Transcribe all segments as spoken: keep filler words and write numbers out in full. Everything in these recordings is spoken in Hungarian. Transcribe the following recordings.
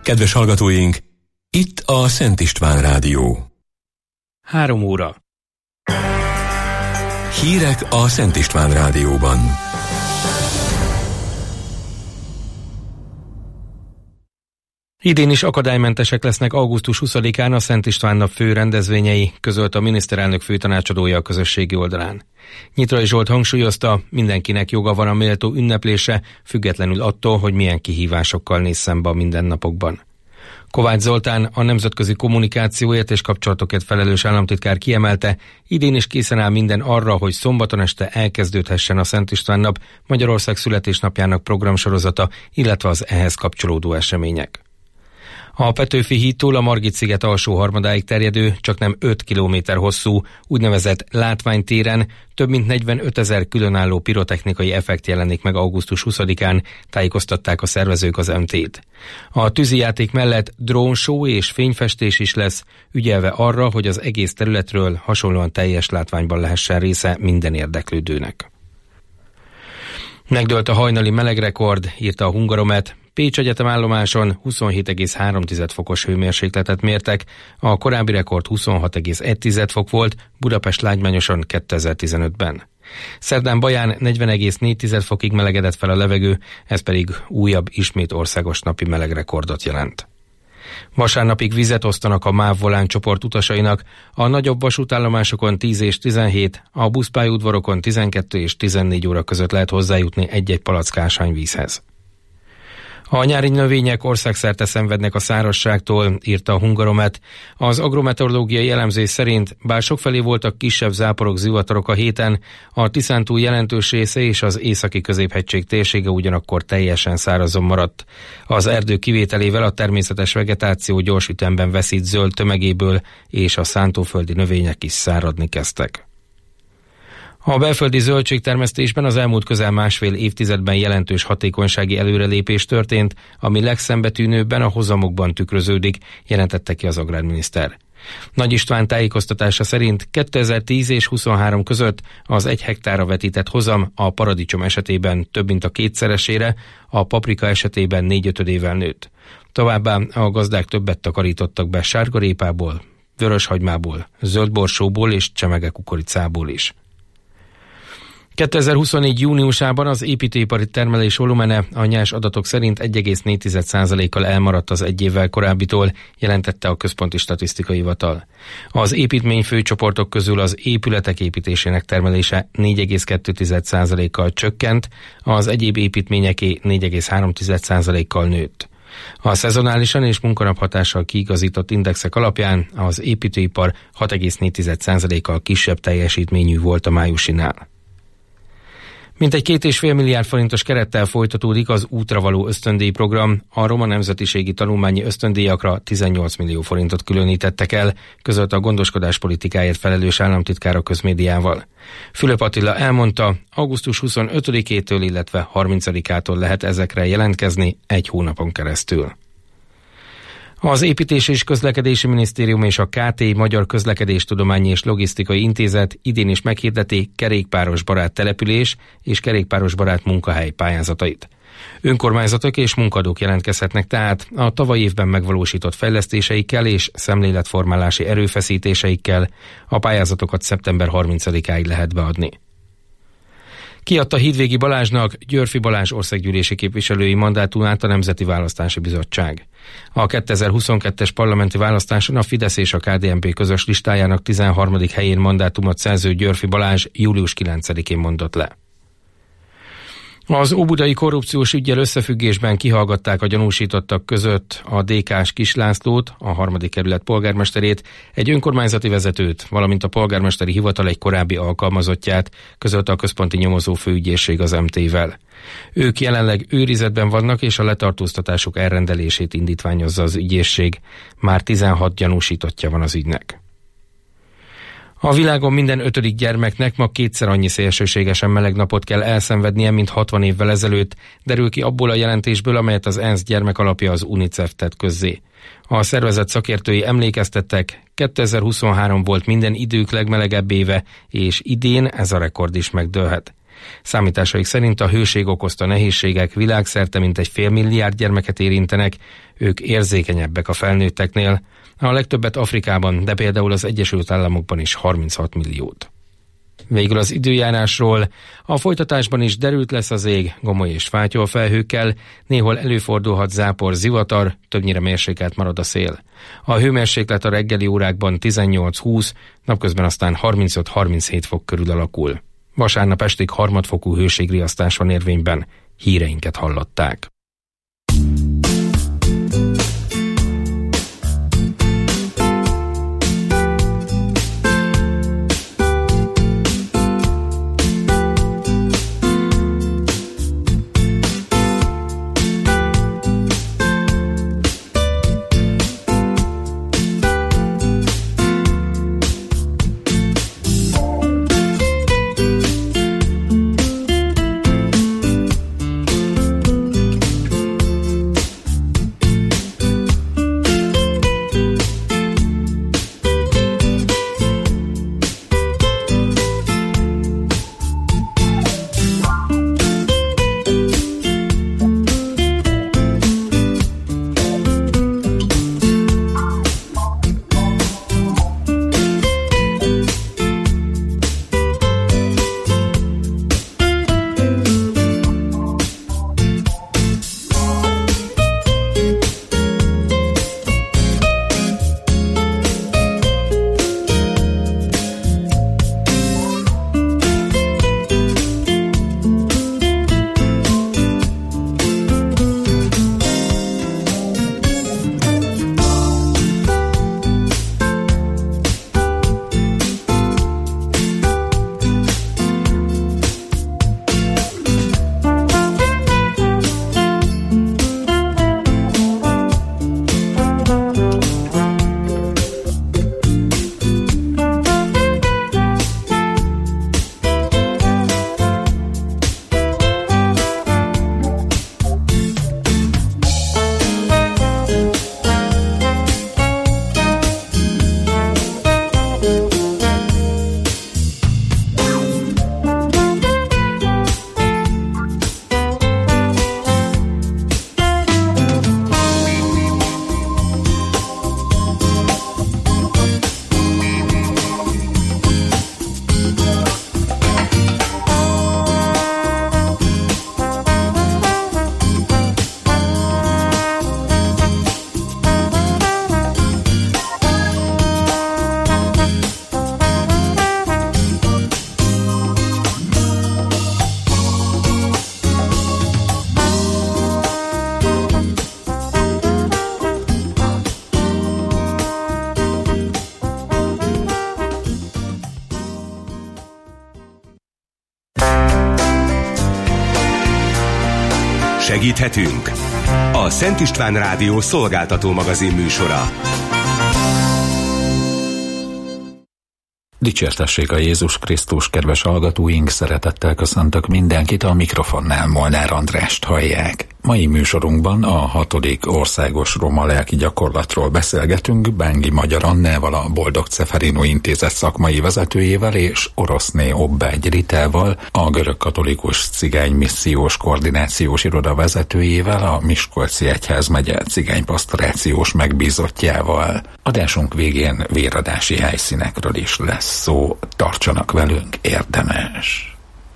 Kedves hallgatóink, itt a Szent István Rádió. Három óra. Hírek a Szent István Rádióban. Idén is akadálymentesek lesznek augusztus huszadikán a Szent István nap fő rendezvényei, közölte a miniszterelnök főtanácsadója a közösségi oldalán. Nyitrai Zsolt hangsúlyozta, mindenkinek joga van a méltó ünneplése, függetlenül attól, hogy milyen kihívásokkal néz szembe a mindennapokban. Kovács Zoltán, a nemzetközi kommunikációért és kapcsolatokért felelős államtitkár kiemelte, idén is készen áll minden arra, hogy szombaton este elkezdődhessen a Szent István nap, Magyarország születésnapjának programsorozata, illetve az ehhez kapcsolódó események. A Petőfi hídtól a Margit-sziget alsó harmadáig terjedő, csaknem öt kilométer hosszú, úgynevezett látványtéren több mint negyvenötezer különálló pirotechnikai effekt jelenik meg augusztus huszadikán, tájékoztatták a szervezők az em té-t. A tűzijáték mellett drónshow és fényfestés is lesz, ügyelve arra, hogy az egész területről hasonlóan teljes látványban lehessen része minden érdeklődőnek. Megdőlt a hajnali melegrekord, írta a Hungaromet. Pécs Egyetem állomáson huszonhét egész három fokos hőmérsékletet mértek, a korábbi rekord huszonhat egész egy fok volt, Budapest lágymányoson kétezer-tizenötben. Szerdán Baján negyven egész négy fokig melegedett fel a levegő, ez pedig újabb, ismét országos napi melegrekordot jelent. Vasárnapig vizet osztanak a MÁV Volán csoport utasainak, a nagyobb vasútállomásokon tíz és tizenhét, a buszpályaudvarokon tizenkettő és tizennégy óra között lehet hozzájutni egy-egy palack ásványvízhez. A nyári növények országszerte szenvednek a szárazságtól, írta a Hungaromet. Az agrometeorológiai elemzés szerint, bár sokfelé voltak kisebb záporok, zivatarok a héten, a Tiszántúl jelentős része és az északi középhegység térsége ugyanakkor teljesen szárazon maradt. Az erdő kivételével a természetes vegetáció gyors ütemben veszít zöld tömegéből, és a szántóföldi növények is száradni kezdtek. A belföldi zöldségtermesztésben az elmúlt közel másfél évtizedben jelentős hatékonysági előrelépés történt, ami legszembetűnőbben a hozamokban tükröződik, jelentette ki az agrárminiszter. Nagy István tájékoztatása szerint kétezer-tíz és huszonhárom között az egy hektárra vetített hozam a paradicsom esetében több mint a kétszeresére, a paprika esetében négyötödével nőtt. Továbbá a gazdák többet takarítottak be sárgarépából, vöröshagymából, zöldborsóból és csemegekukoricából is. kétezer-huszonnégy júniusában az építőipari termelés volumene a nyers adatok szerint egy egész négy százalékkal elmaradt az egy évvel korábbitól, jelentette a Központi Statisztikai Hivatal. Az építményfőcsoportok közül az épületek építésének termelése négy egész kettő százalékkal csökkent, az egyéb építményeké négy egész három százalékkal nőtt. A szezonálisan és munkanaphatással kiigazított indexek alapján az építőipar hat egész négy százalékkal kisebb teljesítményű volt a májusinál. Mintegy két és fél milliárd forintos kerettel folytatódik az útra való ösztöndíj program, a roma nemzetiségi tanulmányi ösztöndíjakra tizennyolc millió forintot különítettek el, közölte a gondoskodás politikáért felelős államtitkár a közmédiával. Fülöp Attila elmondta, augusztus huszonötödikétől, illetve harmincadikától lehet ezekre jelentkezni egy hónapon keresztül. Az Építés és Közlekedési Minisztérium és a ká té Magyar Közlekedéstudományi és Logisztikai Intézet idén is meghirdeti kerékpáros barát település és kerékpáros barát munkahely pályázatait. Önkormányzatok és munkadók jelentkezhetnek tehát a tavaly évben megvalósított fejlesztéseikkel és szemléletformálási erőfeszítéseikkel, a pályázatokat szeptember harmincadikáig lehet beadni. Kiadta Hídvégi Balázsnak, Györfi Balázs országgyűlési képviselői mandátumát a Nemzeti Választási Bizottság. A kétezer-huszonkettes parlamenti választáson a Fidesz és a ká dé en pé közös listájának tizenharmadik helyén mandátumot szerző Györfi Balázs július kilencedikén mondott le. Az óbudai korrupciós üggyel összefüggésben kihallgatták a gyanúsítottak között a dé ká-s Kis Lászlót, a harmadik kerület polgármesterét, egy önkormányzati vezetőt, valamint a polgármesteri hivatal egy korábbi alkalmazottját, közölte a központi nyomozó főügyészség az em té-vel. Ők jelenleg őrizetben vannak, és a letartóztatásuk elrendelését indítványozza az ügyészség. Már tizenhat gyanúsítottja van az ügynek. A világon minden ötödik gyermeknek ma kétszer annyi szélsőségesen meleg napot kell elszenvednie, mint hatvan évvel ezelőtt, derül ki abból a jelentésből, amelyet az ENSZ gyermekalapja, az UNICEF tett közzé. A szervezet szakértői emlékeztettek, kétezer-huszonhárom volt minden idők legmelegebb éve, és idén ez a rekord is megdőlhet. Számításaik szerint a hőség okozta nehézségek világszerte mintegy fél milliárd gyermeket érintenek, ők érzékenyebbek a felnőtteknél, a legtöbbet Afrikában, de például az Egyesült Államokban is harminchat milliót. Végül az időjárásról. A folytatásban is derült lesz az ég, gomoly és fátyol felhőkkel, néhol előfordulhat zápor, zivatar, többnyire mérsékelt marad a szél. A hőmérséklet a reggeli órákban tizennyolc-húsz, napközben aztán harmincöt-harminchét fok körül alakul. Vasárnap estig harmadfokú hőségriasztás van érvényben, híreinket hallották. Segíthetünk? A Szent István Rádió szolgáltató magazin műsora. Dicsértessék a Jézus Krisztus, kedves hallgatóink, szeretettel köszöntök mindenkit, a mikrofonnál Molnár Andrást hallják. Mai műsorunkban a hatodik országos roma lelki gyakorlatról beszélgetünk Bángi Magyar Annával, a Boldog Ceferino Intézet szakmai vezetőjével, és Oroszné Obbágy Ritával, a Görög Katolikus Cigány Missziós Koordinációs Iroda vezetőjével, a Miskolci Egyházmegye cigánypastorációs megbízottjával. Adásunk végén véradási helyszínekről is lesz szó, tartsanak velünk, érdemes!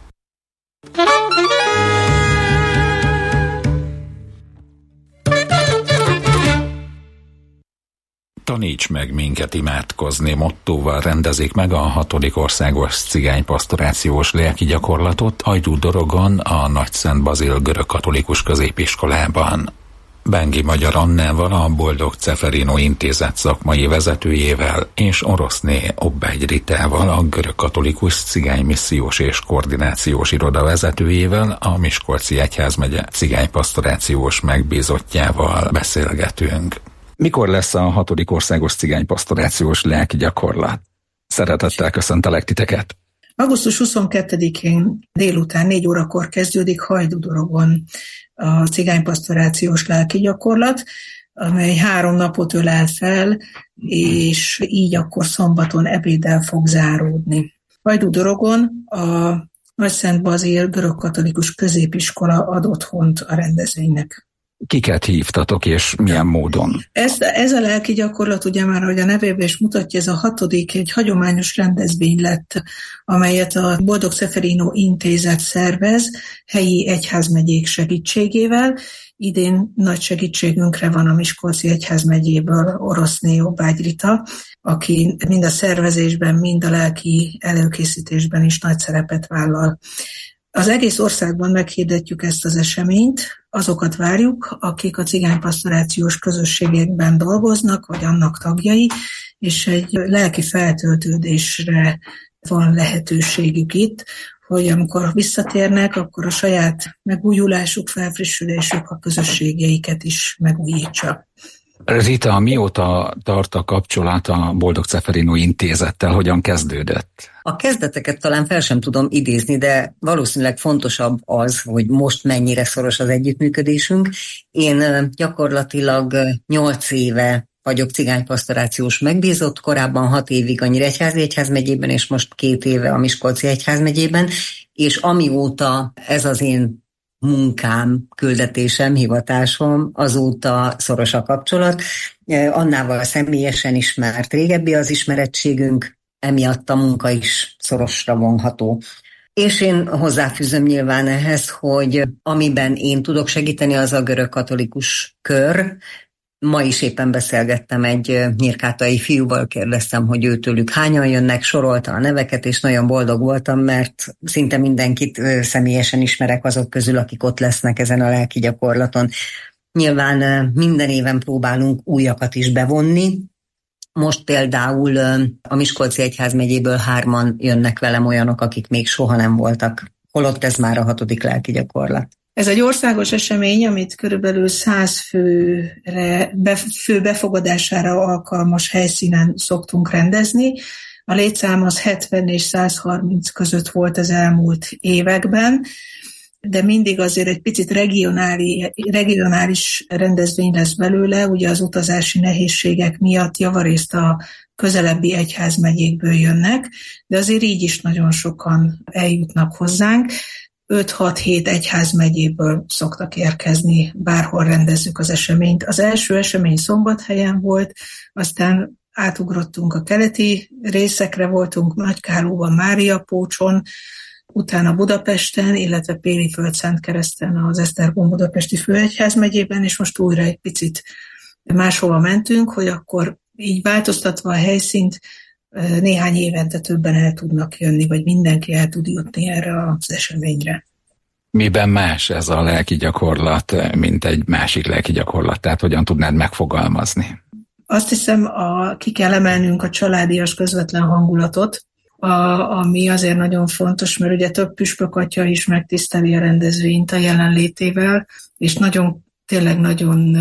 Taníts meg minket imádkozni mottóval rendezik meg a hatodik országos cigánypastorációs lelki gyakorlatot Hajdú-Dorogon, a Nagyszent Bazil Görög Katolikus Középiskolában. Bángi Magyar Annával, a Boldog Ceferino Intézet szakmai vezetőjével, és Oroszné Obbágy Ritával, a Görög Katolikus Cigány Missziós és Koordinációs Iroda vezetőjével, a Miskolci Egyházmegye cigánypastorációs megbízottjával beszélgetünk. Mikor lesz a hatodik országos cigánypastorációs lelki gyakorlat? Szeretettel köszöntelek titeket! augusztus huszonkettedikén délután négy órakor kezdődik Hajdú-Dorogon a cigánypastorációs lelki gyakorlat, amely három napot ölel fel, és így akkor szombaton ebéddel fog záródni. Hajdú-Dorogon a Nagyszent Bazil görögkatolikus középiskola ad otthont a rendezvénynek. Kiket hívtatok, és milyen módon? Ez, ez a lelki gyakorlat, ugye már, hogy a nevében is mutatja, ez a hatodik, egy hagyományos rendezvény lett, amelyet a Boldog Ceferino Intézet szervez, helyi egyházmegyék segítségével. Idén nagy segítségünkre van a Miskolci Egyházmegyéből Oroszné Jobbágy Rita, aki mind a szervezésben, mind a lelki előkészítésben is nagy szerepet vállal. Az egész országban meghirdetjük ezt az eseményt, azokat várjuk, akik a cigánypastorációs közösségekben dolgoznak, vagy annak tagjai, és egy lelki feltöltődésre van lehetőségük itt, hogy amikor visszatérnek, akkor a saját megújulásuk, felfrissülésük a közösségeiket is megújítsa. Rita, mióta tart a kapcsolat a Boldog Ceferino Intézettel, hogyan kezdődött? A kezdeteket talán fel sem tudom idézni, de valószínűleg fontosabb az, hogy most mennyire szoros az együttműködésünk. Én gyakorlatilag nyolc éve vagyok cigánypastorációs megbízott, korábban hat évig a Nyíregyházi Egyházmegyében, és most két éve a Miskolci Egyházmegyében, és amióta ez az én munkám, küldetésem, hivatásom, azóta szoros a kapcsolat. Annával személyesen ismert, régebbi az ismerettségünk, emiatt a munka is szorosra vonható. És én hozzáfűzöm nyilván ehhez, hogy amiben én tudok segíteni, az a görögkatolikus kör. Ma is éppen beszélgettem egy nyírkátai fiúval, kérdeztem, hogy őtőlük hányan jönnek, sorolta a neveket, és nagyon boldog voltam, mert szinte mindenkit személyesen ismerek azok közül, akik ott lesznek ezen a lelki gyakorlaton. Nyilván minden éven próbálunk újakat is bevonni. Most például a Miskolci Egyházmegyéből hárman jönnek velem olyanok, akik még soha nem voltak, holott ez már a hatodik lelki gyakorlat. Ez egy országos esemény, amit körülbelül száz főre, fő befogadására alkalmas helyszínen szoktunk rendezni. A létszám az hetven és száz harminc között volt az elmúlt években, de mindig azért egy picit regionális, regionális rendezvény lesz belőle, ugye az utazási nehézségek miatt javarészt a közelebbi egyházmegyékből jönnek, de azért így is nagyon sokan eljutnak hozzánk. öt-hat-hét egyházmegyéből szoktak érkezni, bárhol rendezzük az eseményt. Az első esemény Szombathelyen volt, aztán átugrottunk a keleti részekre, voltunk Nagykálóban, Máriapócson, utána Budapesten, illetve Péliföld-Szentkereszten az Esztergom budapesti főegyházmegyében, és most újra egy picit máshova mentünk, hogy akkor így változtatva a helyszínt, néhány évente többen el tudnak jönni, vagy mindenki el tud jutni erre az eseményre. Miben más ez a lelki gyakorlat, mint egy másik lelki gyakorlat? Tehát hogyan tudnád megfogalmazni? Azt hiszem, a, ki kell emelnünk a családias közvetlen hangulatot, a, ami azért nagyon fontos, mert ugye több püspökatya is megtiszteli a rendezvényt a jelenlétével, és nagyon, tényleg nagyon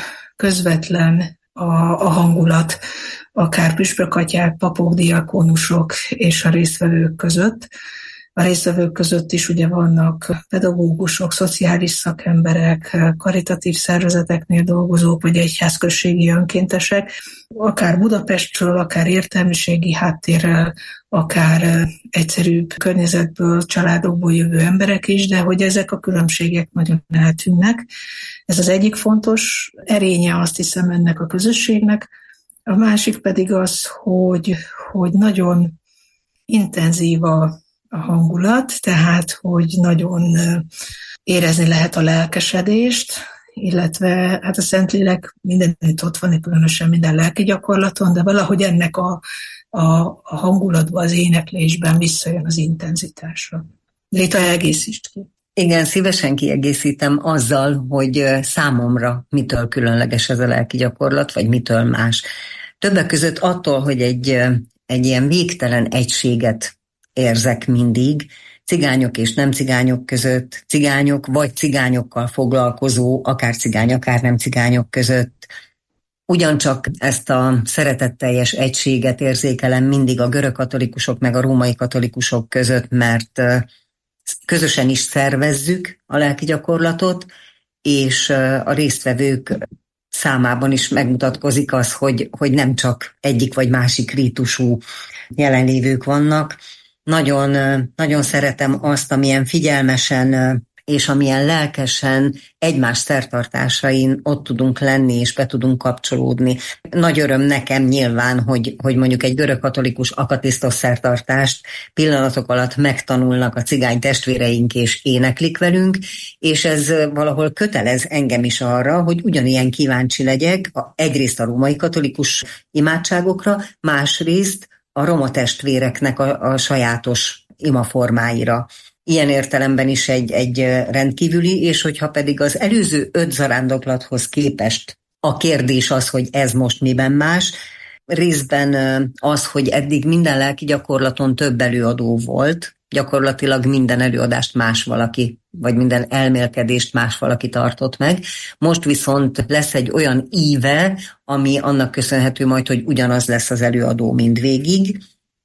közvetlen a, a hangulat, akár püspökatyák, papok, diakónusok és a résztvevők között. A résztvevők között is ugye vannak pedagógusok, szociális szakemberek, karitatív szervezeteknél dolgozók, vagy egyházközségi önkéntesek, akár Budapestről, akár értelmiségi háttérrel, akár egyszerűbb környezetből, családokból jövő emberek is, de hogy ezek a különbségek nagyon eltűnnek. Ez az egyik fontos erénye, azt hiszem, ennek a közösségnek. A másik pedig az, hogy, hogy nagyon intenzív a, a hangulat, tehát hogy nagyon érezni lehet a lelkesedést, illetve hát a Szentlélek mindenütt ott van, különösen minden lelki gyakorlaton, de valahogy ennek a, a, a hangulatban, az éneklésben visszajön az intenzitása. Rita, egészítsd ki. Igen, szívesen kiegészítem azzal, hogy számomra mitől különleges ez a lelki gyakorlat, vagy mitől más. Többek között attól, hogy egy, egy ilyen végtelen egységet érzek mindig, cigányok és nem cigányok között, cigányok vagy cigányokkal foglalkozó, akár cigány, akár nem cigányok között. Ugyancsak ezt a szeretetteljes egységet érzékelem mindig a görög katolikusok meg a római katolikusok között, mert közösen is szervezzük a lelki gyakorlatot, és a résztvevők számában is megmutatkozik az, hogy, hogy nem csak egyik vagy másik rítusú jelenlévők vannak. Nagyon, nagyon szeretem azt, amilyen figyelmesen és amilyen lelkesen egymás szertartásain ott tudunk lenni, és be tudunk kapcsolódni. Nagy öröm nekem nyilván, hogy, hogy mondjuk egy görögkatolikus akatisztos szertartást pillanatok alatt megtanulnak a cigány testvéreink, és éneklik velünk, és ez valahol kötelez engem is arra, hogy ugyanilyen kíváncsi legyek egyrészt a római katolikus imádságokra, másrészt a roma testvéreknek a, a sajátos imaformáira. Ilyen értelemben is egy, egy rendkívüli, és hogyha pedig az előző öt zarándoklathoz képest a kérdés az, hogy ez most miben más, részben az, hogy eddig minden lelki gyakorlaton több előadó volt, gyakorlatilag minden előadást más valaki, vagy minden elmélkedést más valaki tartott meg. Most viszont lesz egy olyan íve, ami annak köszönhető majd, hogy ugyanaz lesz az előadó mindvégig,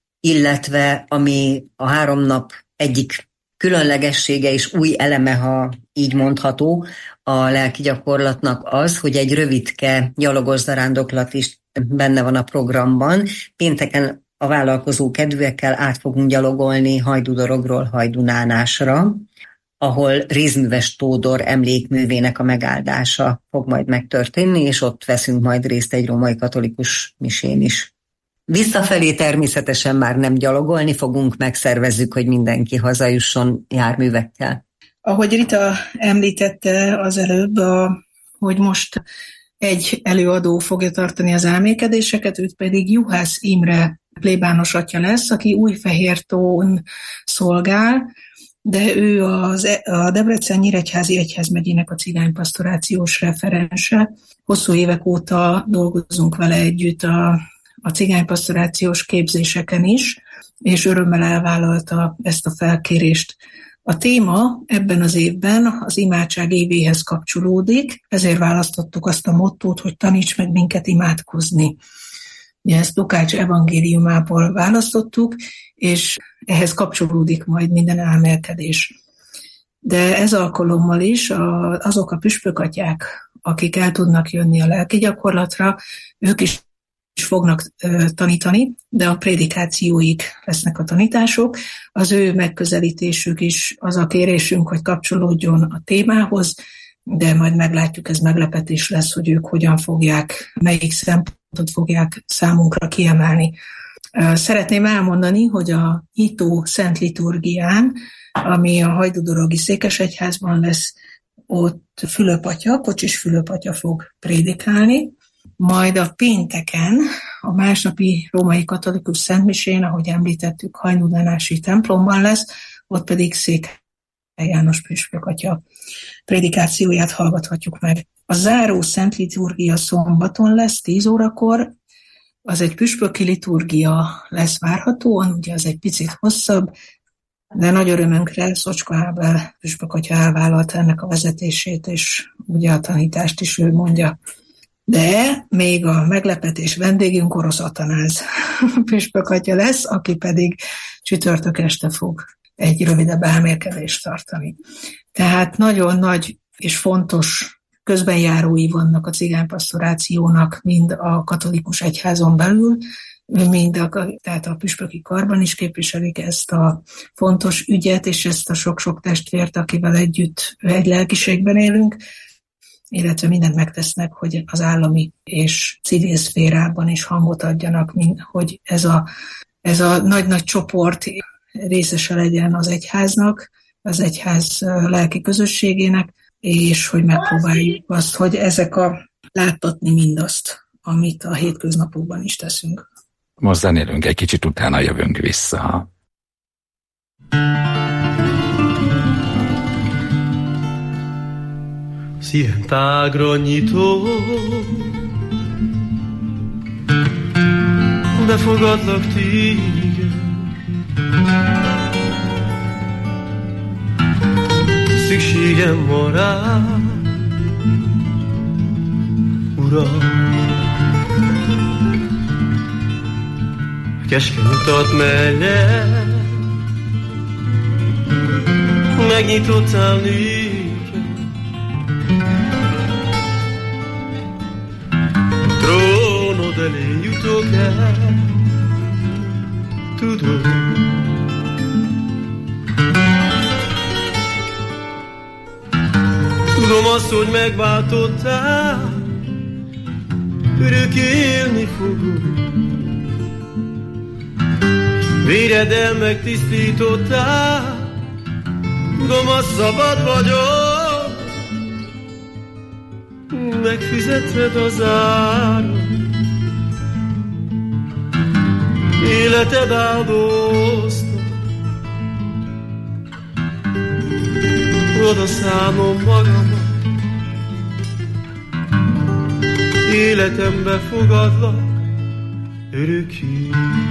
illetve ami a három nap egyik különlegessége és új eleme, ha így mondható, a lelki gyakorlatnak az, hogy egy rövidke gyalogos zarándoklat is benne van a programban. Pénteken a vállalkozó kedvűekkel át fogunk gyalogolni Hajdúdorogról Hajdunánásra, ahol Rézműves Tódor emlékművének a megáldása fog majd megtörténni, és ott veszünk majd részt egy római katolikus misén is. Visszafelé természetesen már nem gyalogolni fogunk, megszervezzük, hogy mindenki hazajusson járművekkel. Ahogy Rita említette az előbb, a, hogy most egy előadó fogja tartani az elmélkedéseket, őt pedig Juhász Imre plébános atya lesz, aki Újfehértón szolgál, de ő az, a Debrecen-Nyíregyházi Egyházmegyének a cigánypastorációs referense. Hosszú évek óta dolgozunk vele együtt a a cigánypastorációs képzéseken is, és örömmel elvállalta ezt a felkérést. A téma ebben az évben az imádság évéhez kapcsolódik, ezért választottuk azt a mottót, hogy taníts meg minket imádkozni. Ezt Lukács evangéliumából választottuk, és ehhez kapcsolódik majd minden elmélkedés. De ez alkalommal is azok a püspökatyák, akik el tudnak jönni a lelki gyakorlatra, ők is is fognak uh, tanítani, de a prédikációik lesznek a tanítások. Az ő megközelítésük is az a kérésünk, hogy kapcsolódjon a témához, de majd meglátjuk, ez meglepetés lesz, hogy ők hogyan fogják, melyik szempontot fogják számunkra kiemelni. Uh, szeretném elmondani, hogy a nyitó szent liturgián, ami a hajdúdorogi székesegyházban lesz, ott Fülöp atya, Kocsis Fülöp atya fog prédikálni, majd a pénteken, a másnapi római katolikus szentmisén, ahogy említettük, Hajdúnánási templomban lesz, ott pedig Székely János püspök atya prédikációját hallgathatjuk meg. A záró szent liturgia szombaton lesz, tíz órakor, az egy püspöki liturgia lesz várhatóan, ugye az egy picit hosszabb, de nagy örömünkre Szocska Ábel püspök atya elvállalta ennek a vezetését, és ugye a tanítást is ő mondja. De még a meglepetés vendégünk Orosz Atanáz püspök atya lesz, aki pedig csütörtök este fog egy rövidebb elmélkedést tartani. Tehát nagyon nagy és fontos közbenjárói vannak a cigánypastorációnak, mind a katolikus egyházon belül, mind a, tehát a püspöki karban is képviselik ezt a fontos ügyet, és ezt a sok-sok testvért, akivel együtt egy lelkiségben élünk, illetve mindent megtesznek, hogy az állami és civil szférában is hangot adjanak, hogy ez a, ez a nagy-nagy csoport részese legyen az egyháznak, az egyház lelki közösségének, és hogy megpróbáljuk azt, hogy ezek a láttatni mindazt, amit a hétköznapokban is teszünk. Most zenélünk egy kicsit, utána jövünk vissza. Szívem tágra nyitó, befogadlak téged. Szükségem van rád, Uram. A keskeny utat mellett megnyitottál nékem. Trónod elé jutok el, tudom, Tudom azt, hogy megváltottál, örökké élni fogok. Véreddel megtisztítottál, tudom, azt szabad vagyok. Megfizeted az árat, életed áldozta. Oda szánom magamat, életembe fogadlak örökké.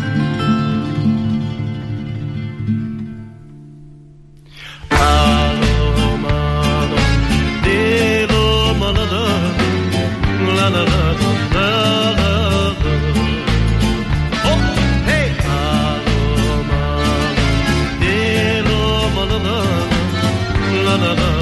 Álom, álom, délom, la la la la la la la. Oh, hey! Álom, álom, délom, la la la la la la la.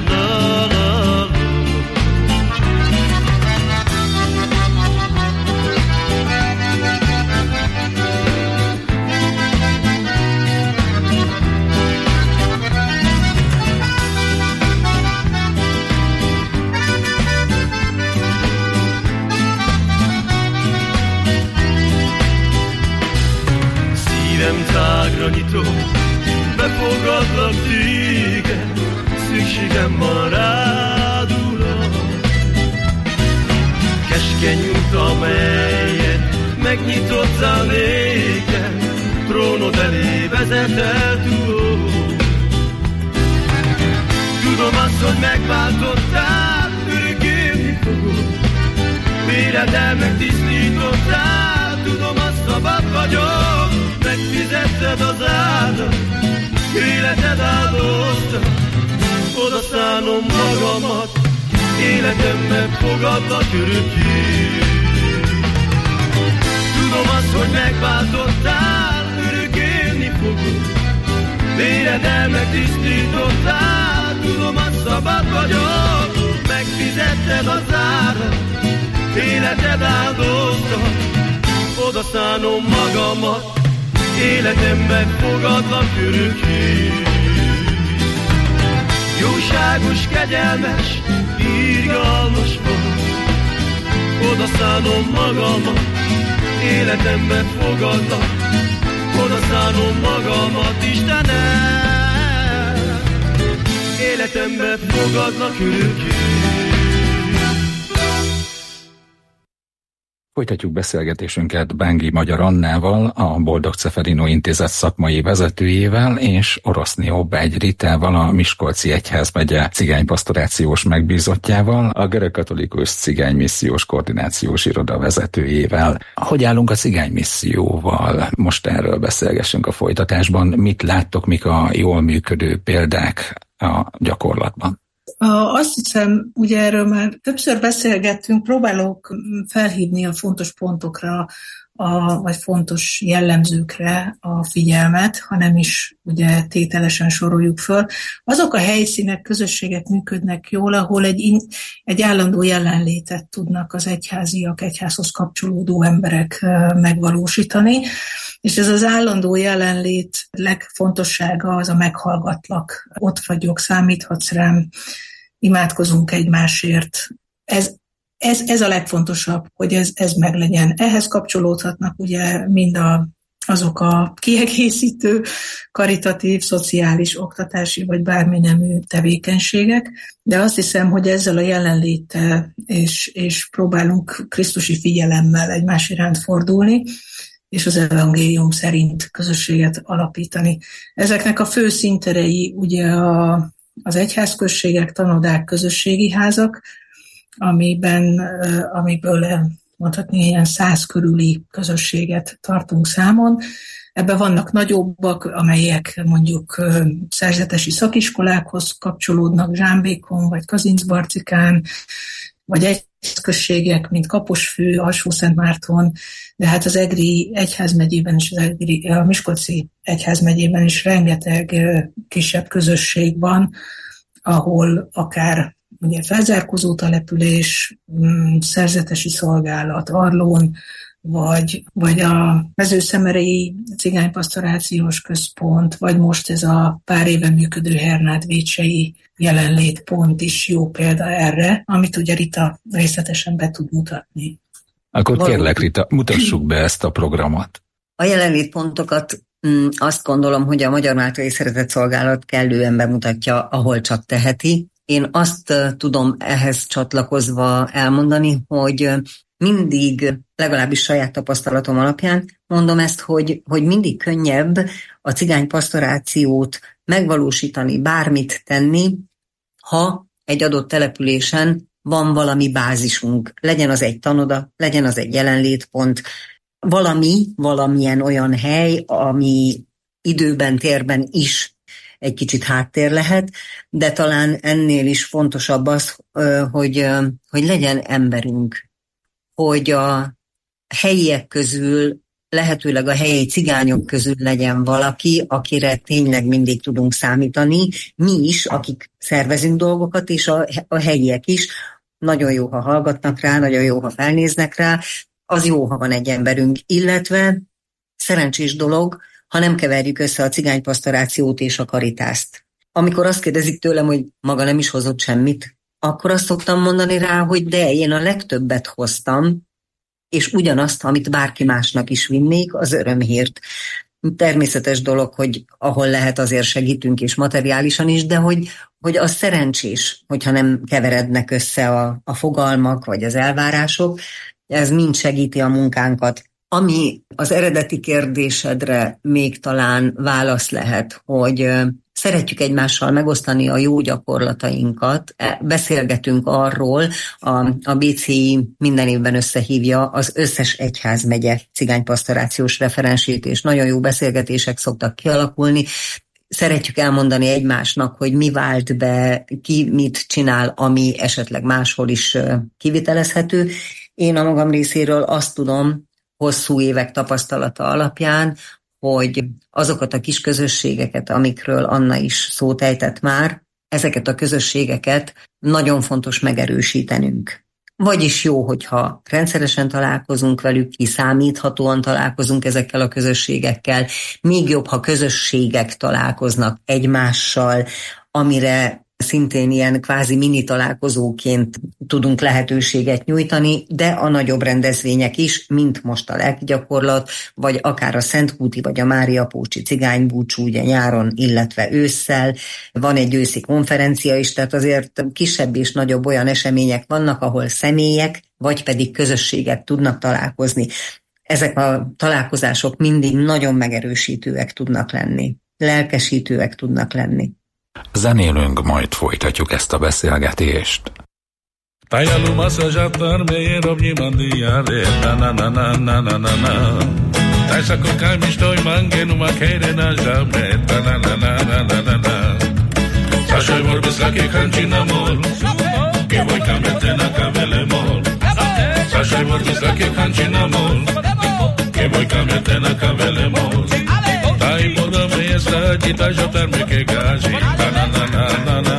Tágra nyitom, befogadlak téged, szükségem van rád, Uram. Keskeny út, amelyet megnyitottál nékem, trónod elé vezet el, tudom. Tudom azt, hogy megváltottál, örökké fogok. Véreddel megtisztítottál, tudom azt, szabad vagyok. Megfizetted az árat, életed áldozta. Oda szánom magamat, életemben fogadlak örökké. Tudom azt, hogy megváltottál, örökké élni fogok. Véreddel megtisztítottál, tudom azt, szabad vagyok. Megfizetted az árat, életed áldozta. Oda szánom magamat, életemben fogadlak örökké. Jóságos, kegyelmes, irgalmas vagy. Oda szánom magamat, életemben fogadlak. Oda szánom magamat, Istenem, életemben fogadlak örökké. Folytatjuk beszélgetésünket Bángi Magyar Annával, a Boldog Ceferino Intézet szakmai vezetőjével, és Orosznió Begy Ritával, a Miskolci Egyházmegye cigánypastorációs megbízottjával, a Görögkatolikus Cigánymissziós Koordinációs Iroda vezetőjével. Hogy állunk a cigánymisszióval? Most erről beszélgessünk a folytatásban. Mit láttok, mik a jól működő példák a gyakorlatban? Azt hiszem, ugye erről már többször beszélgettünk, próbálok felhívni a fontos pontokra, a, vagy fontos jellemzőkre a figyelmet, ha nem is ugye tételesen soroljuk föl. Azok a helyszínek, közösségek működnek jól, ahol egy, egy állandó jelenlétet tudnak az egyháziak, egyházhoz kapcsolódó emberek megvalósítani, és ez az állandó jelenlét legfontossága az a meghallgatlak. Ott vagyok, számíthatsz rám, imádkozunk egymásért. Ez, ez, ez a legfontosabb, hogy ez, ez meglegyen. Ehhez kapcsolódhatnak ugye mind a, azok a kiegészítő, karitatív, szociális, oktatási vagy bármi nemű tevékenységek, de azt hiszem, hogy ezzel a jelenléttel és, és próbálunk krisztusi figyelemmel egymás iránt fordulni, és az evangélium szerint közösséget alapítani. Ezeknek a fő színterei ugye a, az egyházközségek, tanodák, közösségi házak, amiben, amiből mondhatni ilyen száz körüli közösséget tartunk számon. Ebben vannak nagyobbak, amelyek mondjuk szerzetesi szakiskolákhoz kapcsolódnak, Zsámbékon vagy Kazincbarcikán, vagy egyházközségek, mint Kaposfő, Alsó-Szentmárton, de hát az Egri egyházmegyében és az Egri, a Miskolci egyházmegyében is rengeteg kisebb közösség van, ahol akár ugye felzárkózó település, szerzetesi szolgálat, Arlón, vagy, vagy a Mezőszemerei Cigánypastorációs Központ, vagy most ez a pár éve működő Hernád-Vécsei jelenlétpont is jó példa erre, amit ugye Rita részletesen be tud mutatni. Akkor kérlek, Rita, mutassuk be ezt a programot. A jelenlétpontokat azt gondolom, hogy a Magyar Máltai Szeretett Szolgálat kellően bemutatja, ahol csak teheti. Én azt tudom ehhez csatlakozva elmondani, hogy mindig, legalábbis saját tapasztalatom alapján mondom ezt, hogy, hogy mindig könnyebb a cigánypastorációt megvalósítani, bármit tenni, ha egy adott településen van valami bázisunk. Legyen az egy tanoda, legyen az egy jelenlétpont, valami, valamilyen olyan hely, ami időben, térben is egy kicsit háttér lehet, de talán ennél is fontosabb az, hogy, hogy legyen emberünk, hogy a helyiek közül, lehetőleg a helyi cigányok közül legyen valaki, akire tényleg mindig tudunk számítani, mi is, akik szervezünk dolgokat, és a, a helyiek is. Nagyon jó, ha hallgatnak rá, nagyon jó, ha felnéznek rá, az jó, ha van egy emberünk, illetve szerencsés dolog, ha nem keverjük össze a cigánypastorációt és a karitást. Amikor azt kérdezik tőlem, hogy maga nem is hozott semmit, akkor azt szoktam mondani rá, hogy de én a legtöbbet hoztam, és ugyanazt, amit bárki másnak is vinnék, az örömhírt. Természetes dolog, hogy ahol lehet, azért segítünk, és materiálisan is, de hogy, hogy az szerencsés, hogyha nem keverednek össze a, a fogalmak, vagy az elvárások, ez mind segíti a munkánkat. Ami az eredeti kérdésedre még talán válasz lehet, hogy szeretjük egymással megosztani a jó gyakorlatainkat, beszélgetünk arról, a, a bé cé i minden évben összehívja az összes egyházmegye cigánypastorációs referensét, és nagyon jó beszélgetések szoktak kialakulni. Szeretjük elmondani egymásnak, hogy mi vált be, ki mit csinál, ami esetleg máshol is kivitelezhető. Én a magam részéről azt tudom, hosszú évek tapasztalata alapján, hogy azokat a kis közösségeket, amikről Anna is szót ejtett már, ezeket a közösségeket nagyon fontos megerősítenünk. Vagyis jó, hogyha rendszeresen találkozunk velük, kiszámíthatóan találkozunk ezekkel a közösségekkel, még jobb, ha közösségek találkoznak egymással, amire szintén ilyen kvázi mini találkozóként tudunk lehetőséget nyújtani, de a nagyobb rendezvények is, mint most a lelkigyakorlat, vagy akár a Szentkúti, vagy a Mária Pócsi cigánybúcsú ugye nyáron, illetve ősszel. Van egy őszi konferencia is, tehát azért kisebb és nagyobb olyan események vannak, ahol személyek, vagy pedig közösségek tudnak találkozni. Ezek a találkozások mindig nagyon megerősítőek tudnak lenni, lelkesítőek tudnak lenni. Zenélünk, majd folytatjuk ezt a beszélgetést. Tayalu masajatar me robni mandiare na na na na na na na na. Taisa con camistoi mangenu makere na jame na na na na na na na na. Sasha vorbisa ke kanchina mol. Que voy cambiarte na cabele mol. Sasha vorbisa ke kanchina mol. Que voy cambiarte na cabele mol. Tai moda me esta chita jotar me que gaji na na na na na na.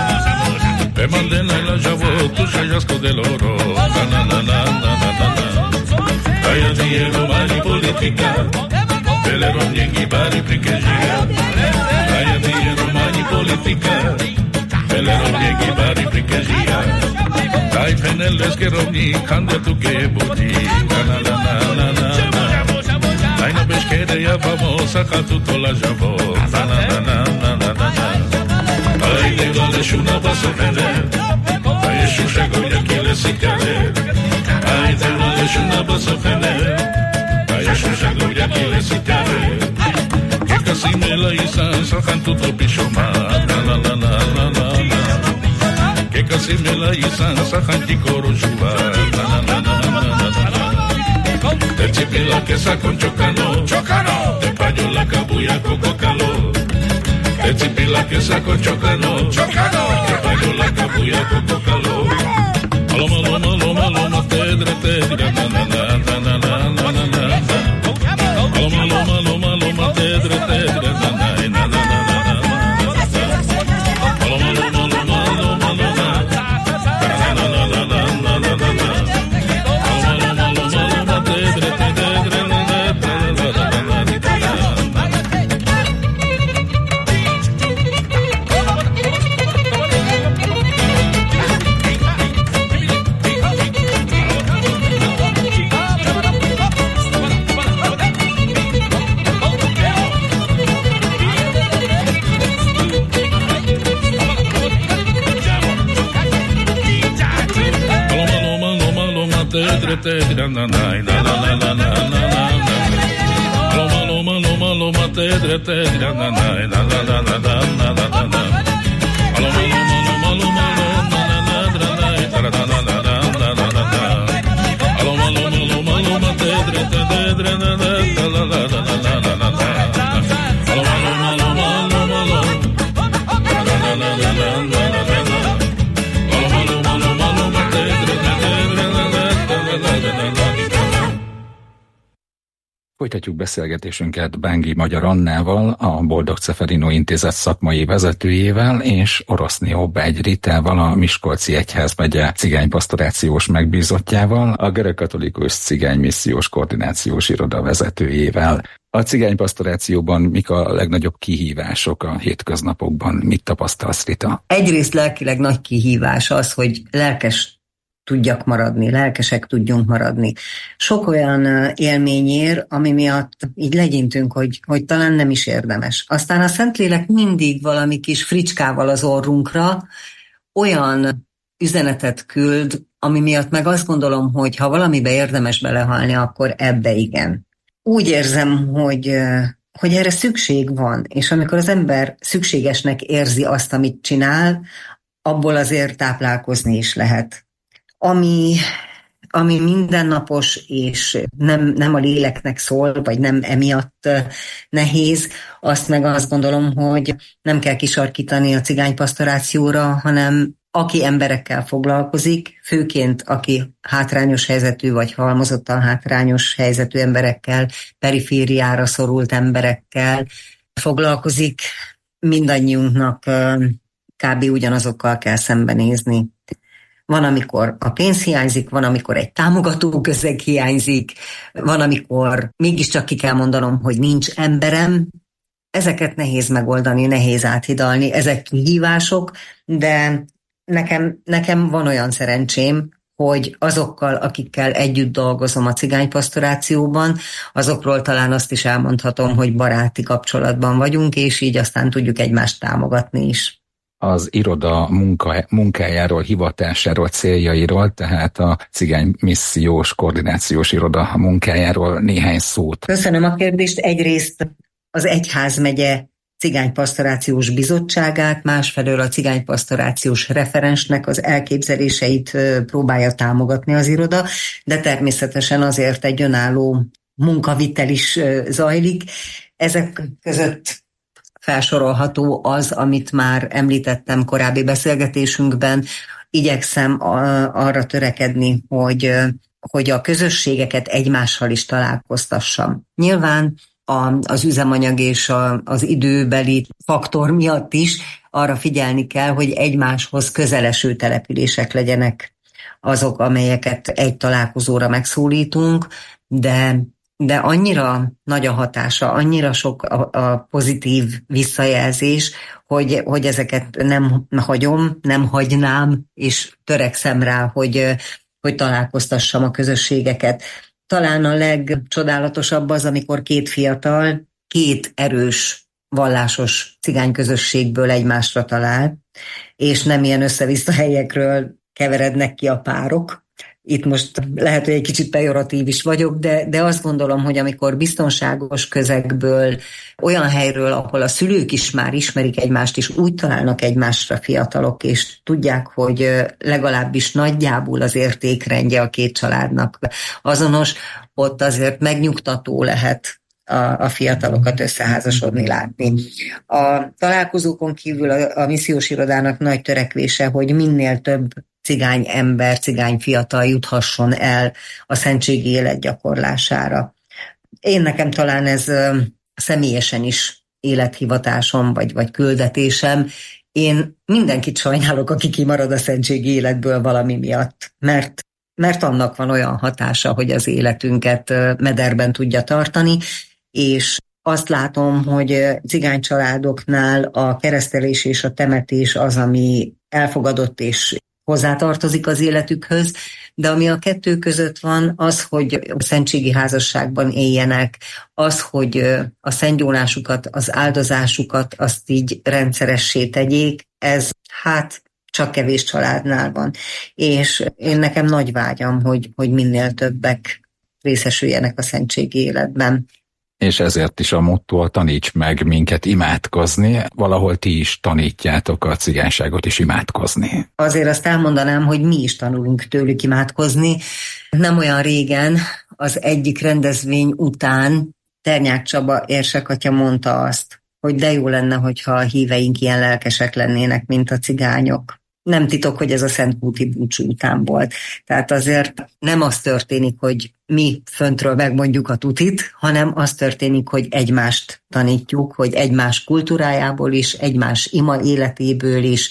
Te mandé la la javo tu sayasco del oro na na na na na na na. Kaya Diego mani politika Pelero niegi bari prikežija Kaya Diego mani politika Pelero niegi bari prikežija Kaj peneles que rovni kanda tu que buti na na na na na na. Ai no pesqueira famosa catuto la javo na na na na na na na. Ai de gole shuna paso vele Ai shusha goya kile sikale Ai de gole shuna paso vele Ai shusha goya kile sikale Que casi me la isa sajan tu topishoma na na na na na na. Que casi me la isa sajan ti koroshuva na na na na na na. Te chipila que sa con chocano chocano Te payo la cabuya coco calor. Te chipila que sa con chocano chocano Te payo la cabuya coco calor. Aloma loma loma loma tedre tedre na na na na na na na na na. Aloma loma loma loma tedre tedre na na na na na na. Aloma loma loma loma loma na na na na na na na na. Aloma loma loma loma tedre tedre tedre na na na na na na na loma loma loma loma tedre tedre na na na na na na na na na loma loma loma loma na na na na na na na loma loma loma loma tedre tedre na na na na na na na Folytatjuk beszélgetésünket Bángi Magyar Annával, a Boldog Ceferino Intézet szakmai vezetőjével, és Orosznió Begy Ritával, a Miskolci Egyházmegye cigánypastorációs megbízottjával, a Görögkatolikus Cigánymissziós Koordinációs Iroda vezetőjével. A cigánypastorációban mik a legnagyobb kihívások a hétköznapokban? Mit tapasztalsz, Rita? Egyrészt lelkileg nagy kihívás az, hogy lelkes tudjak maradni, lelkesek tudjunk maradni. Sok olyan élmény ér, ami miatt így legyintünk, hogy, hogy talán nem is érdemes. Aztán a Szentlélek mindig valami kis fricskával az orrunkra olyan üzenetet küld, ami miatt meg azt gondolom, hogy ha valamibe érdemes belehalni, akkor ebbe igen. Úgy érzem, hogy, hogy erre szükség van, és amikor az ember szükségesnek érzi azt, amit csinál, abból azért táplálkozni is lehet. Ami, ami mindennapos, és nem, nem a léleknek szól, vagy nem emiatt nehéz, azt meg azt gondolom, hogy nem kell kisarkítani a cigánypastorációra, hanem aki emberekkel foglalkozik, főként aki hátrányos helyzetű, vagy halmozottan hátrányos helyzetű emberekkel, perifériára szorult emberekkel foglalkozik, mindannyiunknak kb. Ugyanazokkal kell szembenézni. Van, amikor a pénz hiányzik, van, amikor egy támogató közeg hiányzik, van, amikor mégiscsak ki kell mondanom, hogy nincs emberem. Ezeket nehéz megoldani, nehéz áthidalni, ezek kihívások, de nekem, nekem van olyan szerencsém, hogy azokkal, akikkel együtt dolgozom a cigánypastorációban, azokról talán azt is elmondhatom, hogy baráti kapcsolatban vagyunk, és így aztán tudjuk egymást támogatni is. Az iroda munka, munkájáról, hivatásáról, céljairól, tehát a Cigánymissziós Koordinációs Iroda munkájáról néhány szót. Köszönöm a kérdést. Egyrészt az Egyházmegye Cigánypastorációs Bizottságát, másfelől a cigánypastorációs referensnek az elképzeléseit próbálja támogatni az iroda, de természetesen azért egy önálló munkavitel is zajlik. Ezek között felsorolható az, amit már említettem korábbi beszélgetésünkben. Igyekszem arra törekedni, hogy, hogy a közösségeket egymással is találkoztassam. Nyilván az üzemanyag és az időbeli faktor miatt is arra figyelni kell, hogy egymáshoz közeleső települések legyenek azok, amelyeket egy találkozóra megszólítunk, de de annyira nagy a hatása, annyira sok a, a pozitív visszajelzés, hogy, hogy ezeket nem hagyom, nem hagynám, és törekszem rá, hogy, hogy találkoztassam a közösségeket. Talán a legcsodálatosabb az, amikor két fiatal, két erős vallásos cigányközösségből egymásra talál, és nem ilyen össze-vissza helyekről keverednek ki a párok. Itt most lehet, hogy egy kicsit pejoratív is vagyok, de, de azt gondolom, hogy amikor biztonságos közegből, olyan helyről, ahol a szülők is már ismerik egymást, és úgy találnak egymásra fiatalok, és tudják, hogy legalábbis nagyjából az értékrendje a két családnak azonos, ott azért megnyugtató lehet a, a fiatalokat összeházasodni látni. A találkozókon kívül a, a missziós irodának nagy törekvése, hogy minél több cigány ember, cigány fiatal juthasson el a szentségi élet gyakorlására. Én nekem talán ez személyesen is élethivatásom, vagy, vagy küldetésem. Én mindenkit sajnálok, aki kimarad a szentségi életből valami miatt, mert, mert annak van olyan hatása, hogy az életünket mederben tudja tartani, és azt látom, hogy cigány családoknál a keresztelés és a temetés az, ami elfogadott és hozzátartozik az életükhöz, de ami a kettő között van, az, hogy a szentségi házasságban éljenek, az, hogy a szentgyólásukat, az áldozásukat azt így rendszeressé tegyék, ez hát csak kevés családnál van. És én nekem nagy vágyam, hogy, hogy minél többek részesüljenek a szentségi életben. És ezért is a motto a taníts meg minket imádkozni. Valahol ti is tanítjátok a cigányságot is imádkozni. Azért azt elmondanám, hogy mi is tanulunk tőlük imádkozni. Nem olyan régen, az egyik rendezvény után Ternyák Csaba érsekatya mondta azt, hogy de jó lenne, hogyha a híveink ilyen lelkesek lennének, mint a cigányok. Nem titok, hogy ez a Szentkúti búcsú után volt. Tehát azért nem az történik, hogy mi föntről megmondjuk a tutit, hanem az történik, hogy egymást tanítjuk, hogy egymás kultúrájából is, egymás ima életéből is,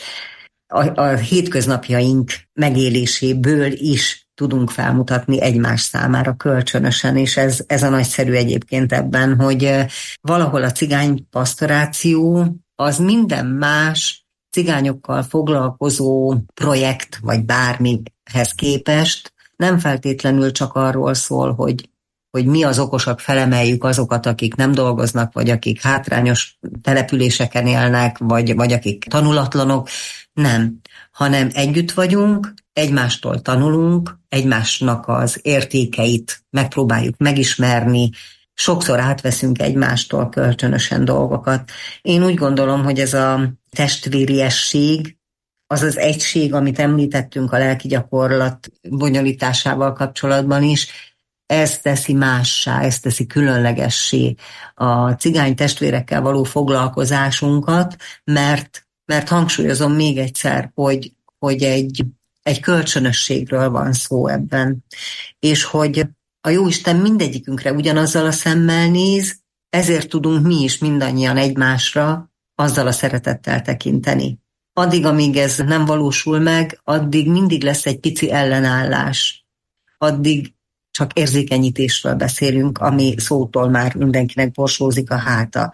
a, a hétköznapjaink megéléséből is tudunk felmutatni egymás számára kölcsönösen, és ez, ez a nagyszerű egyébként ebben, hogy valahol a cigány pastoráció az minden más cigányokkal foglalkozó projekt, vagy bármihez képest nem feltétlenül csak arról szól, hogy, hogy mi az okosak, felemeljük azokat, akik nem dolgoznak, vagy akik hátrányos településeken élnek, vagy, vagy akik tanulatlanok. Nem, hanem együtt vagyunk, egymástól tanulunk, egymásnak az értékeit megpróbáljuk megismerni, sokszor átveszünk egymástól kölcsönösen dolgokat. Én úgy gondolom, hogy ez a testvériesség, az az egység, amit említettünk a lelki gyakorlat bonyolításával kapcsolatban is, ez teszi mássá, ez teszi különlegessé a cigány testvérekkel való foglalkozásunkat, mert, mert hangsúlyozom még egyszer, hogy, hogy egy, egy kölcsönösségről van szó ebben, és hogy a Jóisten mindegyikünkre ugyanazzal a szemmel néz, ezért tudunk mi is mindannyian egymásra azzal a szeretettel tekinteni. Addig, amíg ez nem valósul meg, addig mindig lesz egy pici ellenállás. Addig csak érzékenyítésről beszélünk, ami szótól már mindenkinek borsózik a háta.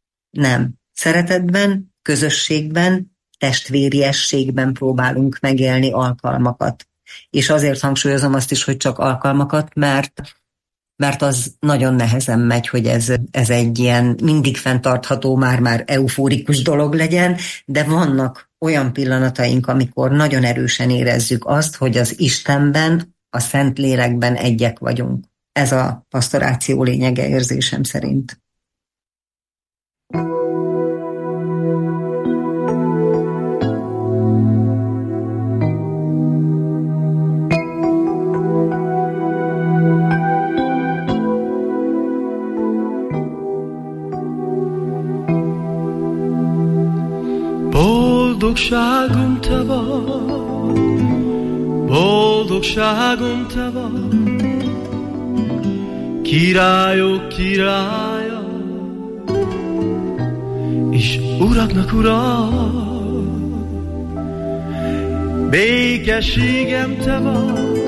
Nem. Szeretetben, közösségben, testvériességben próbálunk megélni alkalmakat. És azért hangsúlyozom azt is, hogy csak alkalmakat, mert, mert az nagyon nehezen megy, hogy ez, ez egy ilyen mindig fenntartható, már-már eufórikus dolog legyen, de vannak olyan pillanataink, amikor nagyon erősen érezzük azt, hogy az Istenben, a Szentlélekben egyek vagyunk. Ez a pastoráció lényege érzésem szerint. Boldogságom te vagy, boldogságom te vagy, királyok királya, és uraknak ura. Békességem te vagy,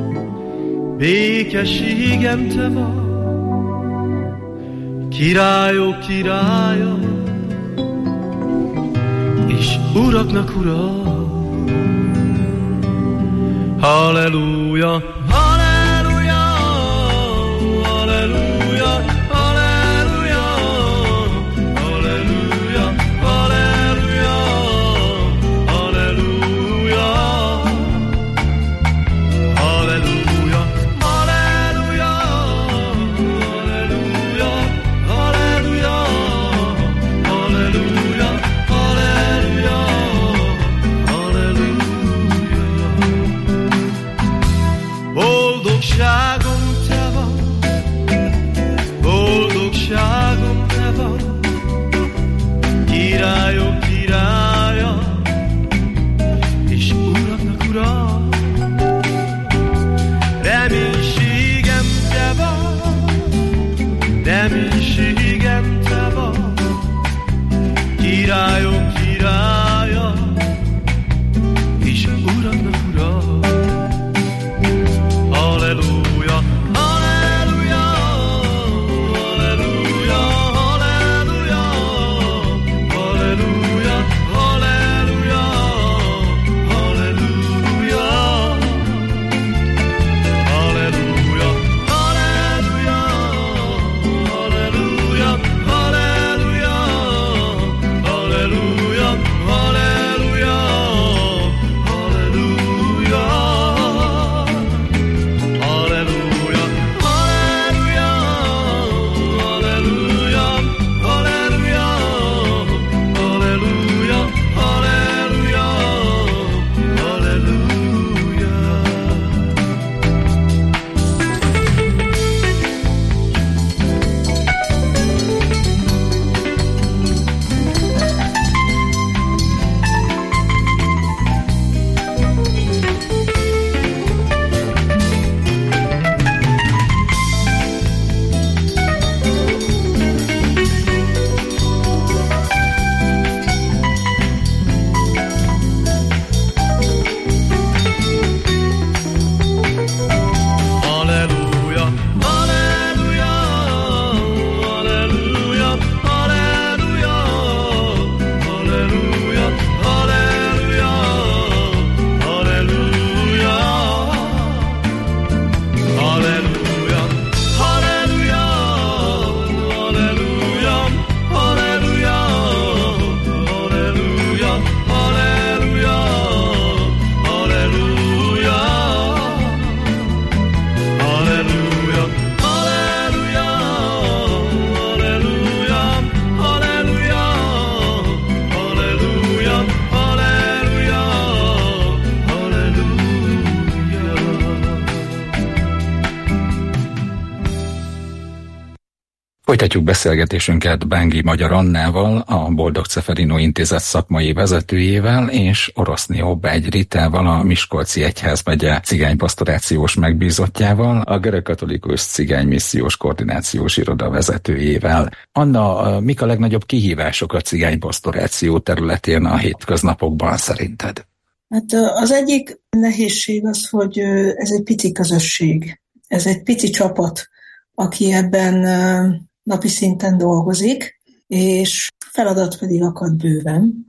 békességem te vagy, királyok királya, és uraknak ura. Halleluja, halleluja, halleluja, halleluja, halleluja, halleluja, halleluja, halleluja, halleluja, halleluja, halleluja, halleluja. Oh Folytatjuk beszélgetésünket Bángi Magyar Annával, a Boldog Ceferino Intézet szakmai vezetőjével, és Orosznió Begy Ritával, a Miskolci Egyházmegye cigánypastorációs megbízottjával, a Görögkatolikus Cigány Missziós Koordinációs Iroda vezetőjével. Anna, mik a legnagyobb kihívások a cigánypastoráció területén a hétköznapokban szerinted? Hát az egyik nehézség az, hogy ez egy pici közösség, ez egy pici csapat, aki ebben napi szinten dolgozik, és feladat pedig akad bőven.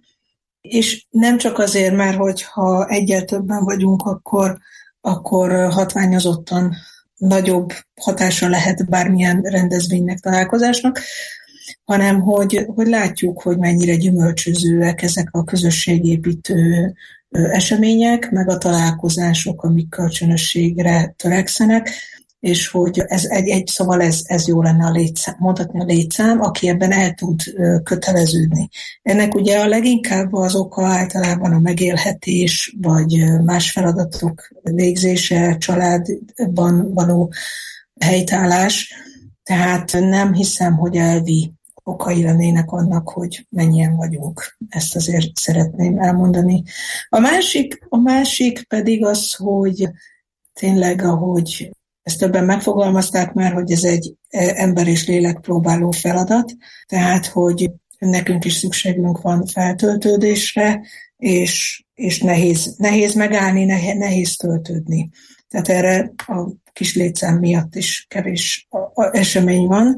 És nem csak azért, mert hogyha egyel többen vagyunk, akkor, akkor hatványozottan nagyobb hatása lehet bármilyen rendezvénynek, találkozásnak, hanem hogy, hogy látjuk, hogy mennyire gyümölcsözőek ezek a közösségépítő események, meg a találkozások, amik kölcsönösségre törekszenek, és hogy ez egy, egy szóval ez, ez jó lenne a létszám, mondhatni a létszám, aki ebben el tud köteleződni. Ennek ugye a leginkább az oka általában a megélhetés, vagy más feladatok végzése, családban való helytállás, tehát nem hiszem, hogy elvi okai lennének annak, hogy mennyien vagyunk. Ezt azért szeretném elmondani. A másik, a másik pedig az, hogy tényleg, ahogy ezt többen megfogalmazták már, hogy ez egy ember és lélek próbáló feladat, tehát, hogy nekünk is szükségünk van feltöltődésre, és, és nehéz, nehéz megállni, nehéz töltődni. Tehát erre a kis létszám miatt is kevés esemény van.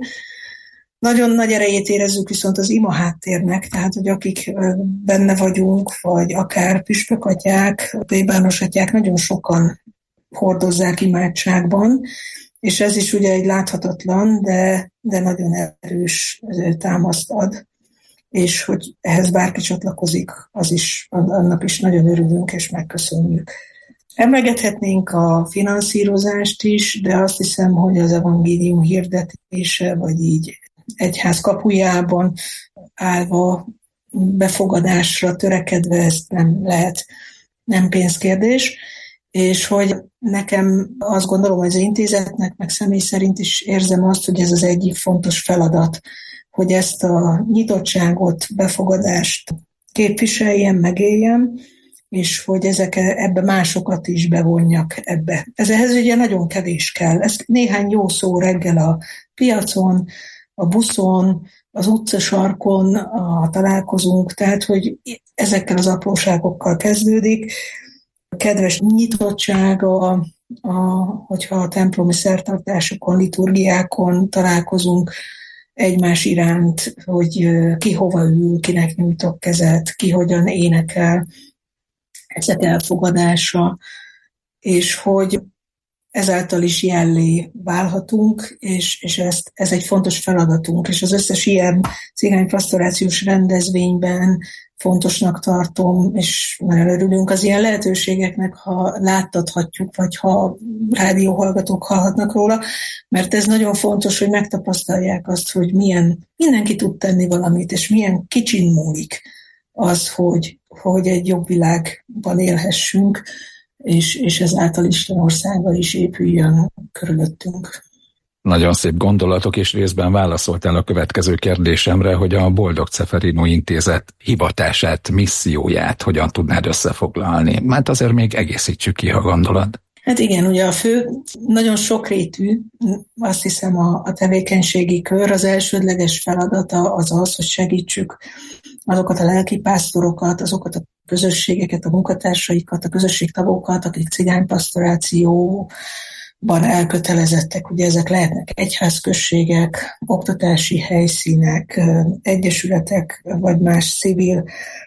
Nagyon nagy erejét érezzük viszont az ima háttérnek, tehát, hogy akik benne vagyunk, vagy akár püspökatyák, plébánosatyák, nagyon sokan hordozzák imádságban, és ez is ugye egy láthatatlan, de, de nagyon erős támaszt ad, és hogy ehhez bárki csatlakozik, az is, annak is nagyon örülünk és megköszönjük. Emlegethetnénk a finanszírozást is, de azt hiszem, hogy az evangélium hirdetése, vagy így egyház kapujában állva befogadásra törekedve, ezt nem lehet, nem pénzkérdés, és hogy nekem azt gondolom, hogy az intézetnek, meg személy szerint is érzem azt, hogy ez az egyik fontos feladat, hogy ezt a nyitottságot, befogadást képviseljem, megéljem, és hogy ezek, ebbe másokat is bevonjak ebbe. Ez ehhez ugye nagyon kevés kell. Ez néhány jó szó reggel a piacon, a buszon, az utcasarkon, a találkozunk, tehát hogy ezekkel az apróságokkal kezdődik. A kedves nyitottsága, a, hogyha a templomi szertartásokon, liturgiákon találkozunk egymás iránt, hogy ki hova ül, kinek nyújtok kezet, ki hogyan énekel, ezek elfogadása, és hogy ezáltal is jellé válhatunk, és, és ezt, ez egy fontos feladatunk, és az összes ilyen cigánypastorációs rendezvényben fontosnak tartom, és nagyon örülünk az ilyen lehetőségeknek, ha láttathatjuk, vagy ha rádióhallgatók hallhatnak róla, mert ez nagyon fontos, hogy megtapasztalják azt, hogy milyen, mindenki tud tenni valamit, és milyen kicsin múlik az, hogy, hogy egy jobb világban élhessünk, és, és ezáltal Isten országa is épüljön körülöttünk. Nagyon szép gondolatok, és részben válaszoltál a következő kérdésemre, hogy a Boldog Ceferino Intézet hivatását, misszióját hogyan tudnád összefoglalni. Hát azért még egészítsük ki, ha gondolod. Hát igen, ugye a fő, nagyon sokrétű, azt hiszem a, a tevékenységi kör, az elsődleges feladata az az, hogy segítsük azokat a lelkipásztorokat, azokat a közösségeket, a munkatársaikat, a közösségtagokat, akik cigánypastorációban elkötelezettek. Ugye ezek lehetnek egyházközségek, oktatási helyszínek, egyesületek, vagy más civil,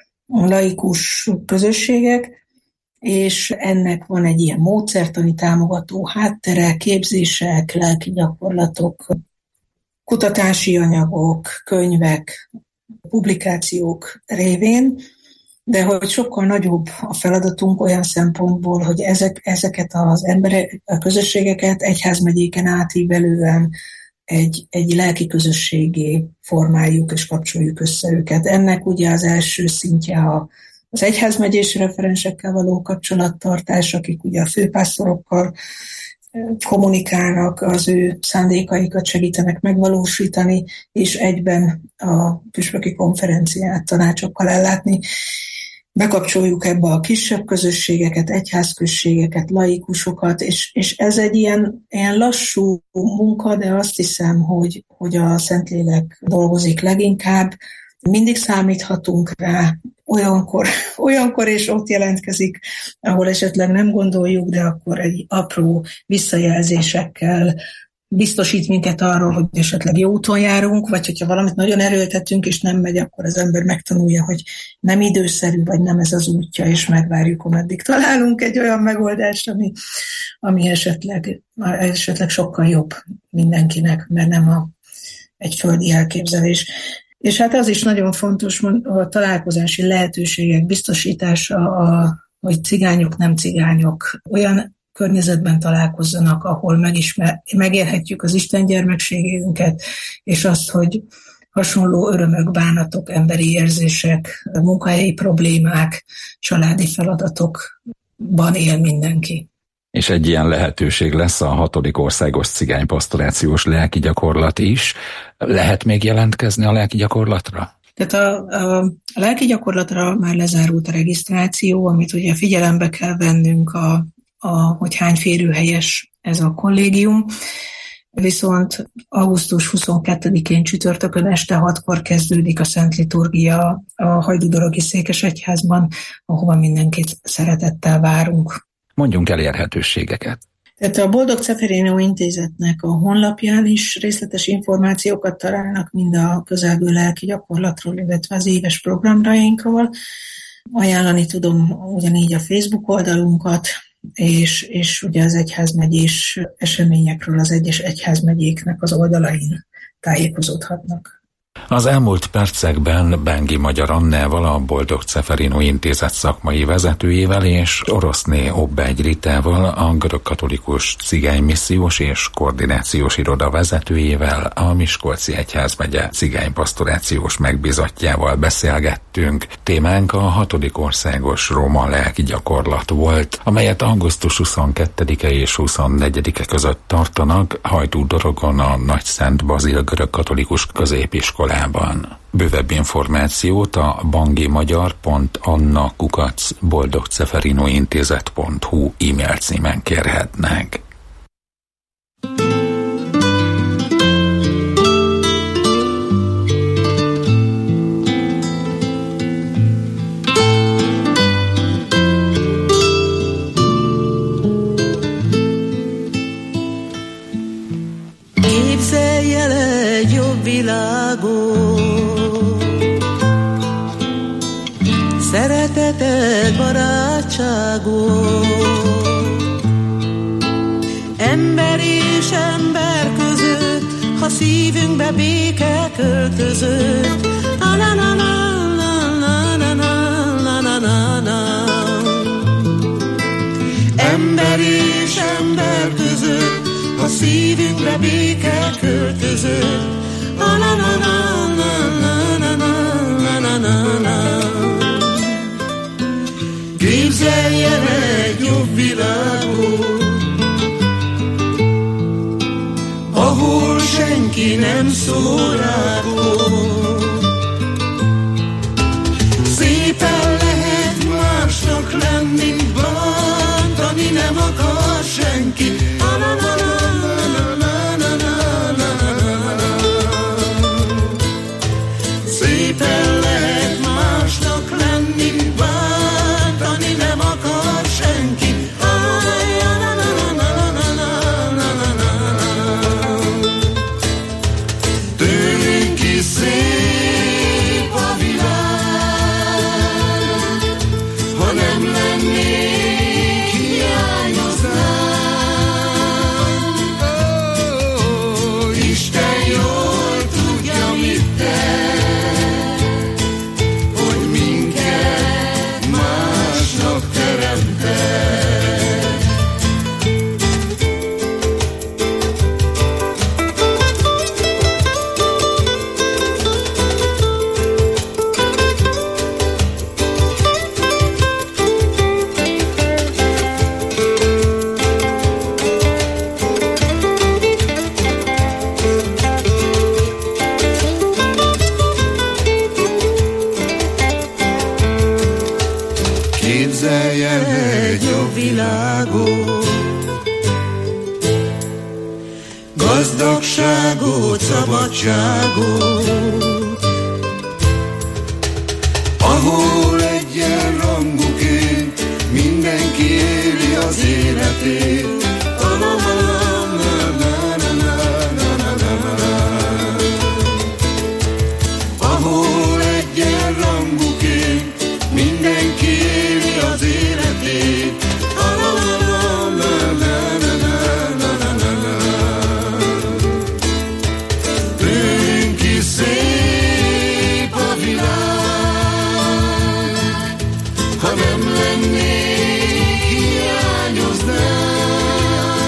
laikus közösségek, és ennek van egy ilyen módszertani támogató háttere, képzések, lelki gyakorlatok, kutatási anyagok, könyvek, publikációk révén, de hogy sokkal nagyobb a feladatunk olyan szempontból, hogy ezek, ezeket az emberek, a közösségeket egyházmegyéken átívelően egy, egy lelki közösségé formáljuk és kapcsoljuk össze őket. Ennek ugye az első szintje a az egyházmegyés referensekkel való kapcsolattartás, akik ugye a főpásztorokkal kommunikálnak, az ő szándékaikat segítenek megvalósítani, és egyben a püspöki konferenciát tanácsokkal ellátni. Bekapcsoljuk ebbe a kisebb közösségeket, egyházközségeket, laikusokat, és, és ez egy ilyen, ilyen lassú munka, de azt hiszem, hogy, hogy a Szentlélek dolgozik leginkább. Mindig számíthatunk rá, olyankor, olyankor és ott jelentkezik, ahol esetleg nem gondoljuk, de akkor egy apró visszajelzésekkel biztosít minket arról, hogy esetleg jó úton járunk, vagy hogyha valamit nagyon erőltetünk, és nem megy, akkor az ember megtanulja, hogy nem időszerű, vagy nem ez az útja, és megvárjuk, ameddig találunk egy olyan megoldást, ami, ami esetleg, esetleg sokkal jobb mindenkinek, mert nem a, egy földi elképzelés. És hát az is nagyon fontos, a találkozási lehetőségek biztosítása, a, hogy cigányok, nem cigányok olyan környezetben találkozzanak, ahol megismer, megérhetjük az Isten gyermekségünket, és azt, hogy hasonló örömök, bánatok, emberi érzések, munkahelyi problémák, családi feladatokban él mindenki. És egy ilyen lehetőség lesz a hatodik országos cigánypastorációs lelki gyakorlat is. Lehet még jelentkezni a lelki gyakorlatra? Tehát a, a, a lelki gyakorlatra már lezárult a regisztráció, amit ugye figyelembe kell vennünk, a, a, hogy hány férőhelyes ez a kollégium. Viszont augusztus huszonkettedikén csütörtökön este hatkor kezdődik a Szent Liturgia a Hajdúdorogi Székesegyházban, ahova mindenkit szeretettel várunk. Mondjunk elérhetőségeket. Tehát a Boldog Ceferino Intézetnek a honlapján is részletes információkat találnak mind a közelgő lelki gyakorlatról, illetve az éves programjainkról. Ajánlani tudom ugyanígy a Facebook oldalunkat, és, és ugye az egyházmegyés eseményekről az egyes egyházmegyéknek az oldalain tájékozódhatnak. Az elmúlt percekben Bengi Magyar Annával, a Boldog Ceferino Intézet szakmai vezetőjével és Oroszné Obbegy Ritával, a görögkatolikus cigánymissziós és koordinációs iroda vezetőjével, a Miskolci Egyházmegye cigánypastorációs megbízottjával beszélgettünk. Témánk a hatodik országos roma lelki gyakorlat volt, amelyet augusztus huszonkettedike és huszonnegyedike között tartanak Hajdúdorogon a Nagyszent Bazil görögkatolikus középiskolában. Bővebb információt a bangimagyar pont anna kukac boldogceferinointézet pont hu e-mail címen kérhetnek. Képzelj el egy jobb világot, szeretetet, barátságot, ember és ember között, ha szívünkbe béke költözött. Ember és ember között, ha szívünkbe béke költözött. Képzelj el egy jobb világot, ahol senki nem szól rákod. Szépen lehet másnak lenni, bántani nem akar senki. Szépen lehet másnak lenni, bántani nem akar senki. Tőlünk is szép a világ, ha nem lennék, hiányoznánk. Oh, Isten jól tudja, mit tesz, hogy minket másnak teremtett. képzeljen egy jobb világot, gazdagságot, szabadságot, ahol egyenrangúként mindenki éli az életét. Ahol egyenrangúként mindenki éli az életét. Tőlünk is szép a világ, ha nem lennék, hiányoznánk.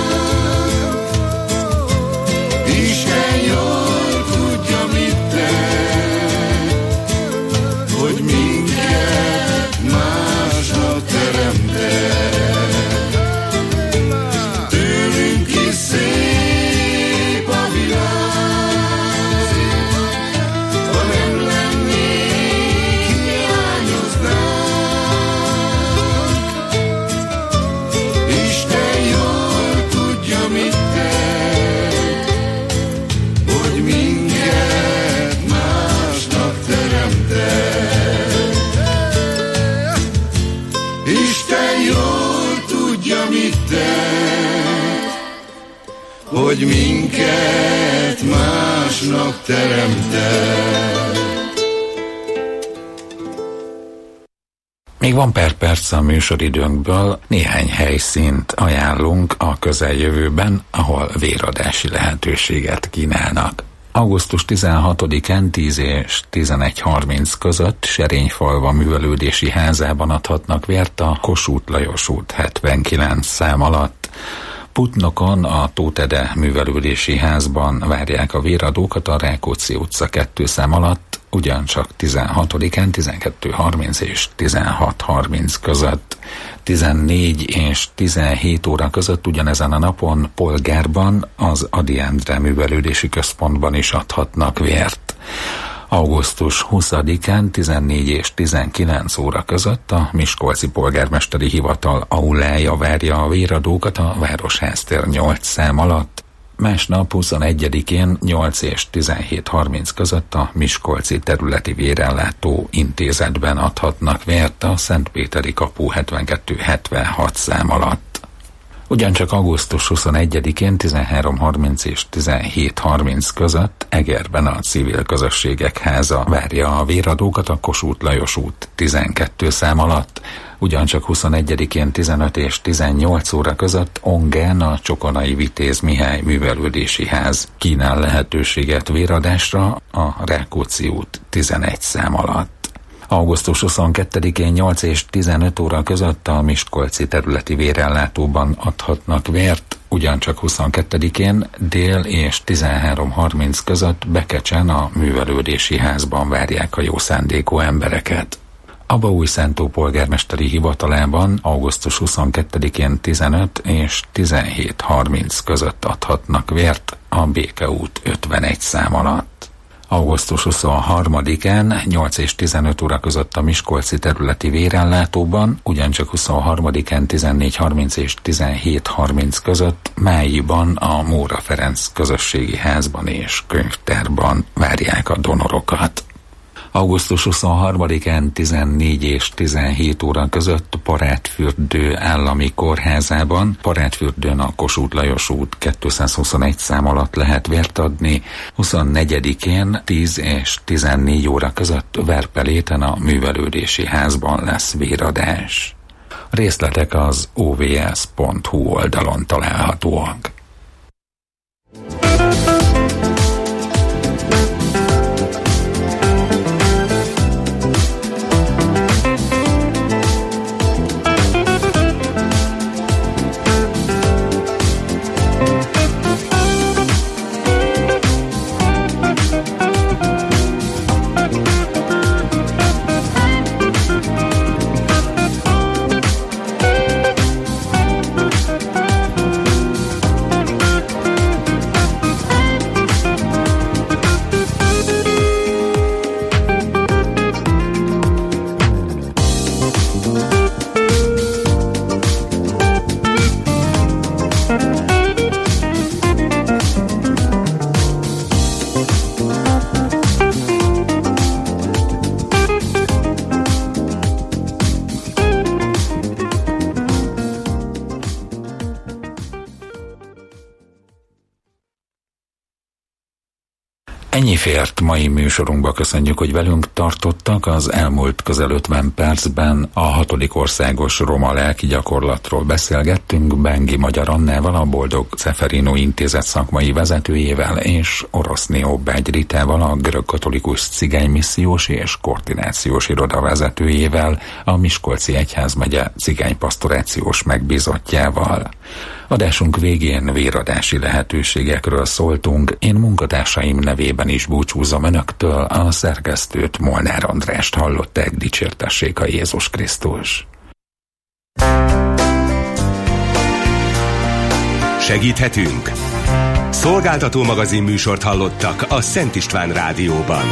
Isten jól tudja, mit tett, hogy minket másnak teremtett. Tőlünk is szép a világ, ha nem lennék, hiányoznánk. Isten jól tudja, mit tett, hogy minket másnak teremtett. Isten jól tudja, mit tett, hogy minket másnak teremtett. Még van pár perc a műsoridőnkből, néhány helyszínt ajánlunk a közeljövőben, ahol véradási lehetőséget kínálnak. augusztus tizenhatodikán tíz és tizenegy harminc között Serényfalva művelődési házában adhatnak vért a Kossuth Lajos út hetvenkilenc szám alatt. Putnokon a Tóth Ede művelődési házban várják a véradókat a Rákóczi utca kettő szám alatt, ugyancsak tizenhatodikán tizenkettő harminc és tizenhat harminc között. tizennégy és tizenhét óra között ugyanezen a napon Polgárban, az Ady Endre művelődési központban is adhatnak vért. augusztus huszadikán tizennégy és tizenkilenc óra között a Miskolci Polgármesteri Hivatal aulája várja a véradókat a Városháztér nyolc szám alatt. Másnap huszonegyedikén nyolc és tizenhét harminc között a Miskolci Területi Vérellátó Intézetben adhatnak vért a Szentpéteri kapu hetvenkettő hetvenhat szám alatt. Ugyancsak augusztus huszonegyedikén tizenhárom harminc és tizenhét harminc között Egerben a Civil Közösségek Háza várja a véradókat a Kossuth Lajos út tizenkettő szám alatt. Ugyancsak huszonegyedikén tizenöt és tizennyolc óra között Ongán a Csokonai Vitéz Mihály művelődési ház kínál lehetőséget véradásra a Rákóczi út tizenegy szám alatt. augusztus huszonkettedikén nyolc és tizenöt óra között a Miskolci Területi Vérellátóban adhatnak vért, ugyancsak huszonkettedikén dél és tizenhárom harminc között Bekecsen a művelődési házban várják a jó szándékú embereket. A Baújszántó polgármesteri hivatalában augusztus huszonkettedikén tizenöt és tizenhét harminc között adhatnak vért a Béke út ötvenegy szám alatt. augusztus huszonharmadikán nyolc és tizenöt óra között a Miskolci Területi Vérellátóban, ugyancsak huszonharmadikán tizennégy harminc és tizenhét harminc között Májiban a Móra Ferenc közösségi házban és könyvtárban várják a donorokat. augusztus huszonharmadikán tizennégy és tizenhét óra között Parádfürdő állami kórházában, Parádfürdőn a Kossuth Lajos út kétszázhuszonegy szám alatt lehet vért adni, huszonnegyedikén tíz és tizennégy óra között Verpeléten a művelődési házban lesz véradás. Részletek az o v s pont h u oldalon találhatóak. Ennyi fért mai műsorunkba, köszönjük, hogy velünk tartottak. Az elmúlt közel ötven percben a hatodik országos roma lelki gyakorlatról beszélgettünk Bengi Magyar Annával, a Boldog Ceferino Intézet szakmai vezetőjével, és Oroszné Obbágy Ritával, a görögkatolikus cigánymissziós és koordinációs iroda vezetőjével, a Miskolci Egyházmegye cigánypastorációs megbízottjával. Adásunk végén véradási lehetőségekről szóltunk. Én munkatársaim nevében is búcsúzom önöktől, a szerkesztőt, Molnár Andrást hallották, dicsértessék a Jézus Krisztus. Segíthetünk? Szolgáltató magazin műsort hallottak a Szent István Rádióban.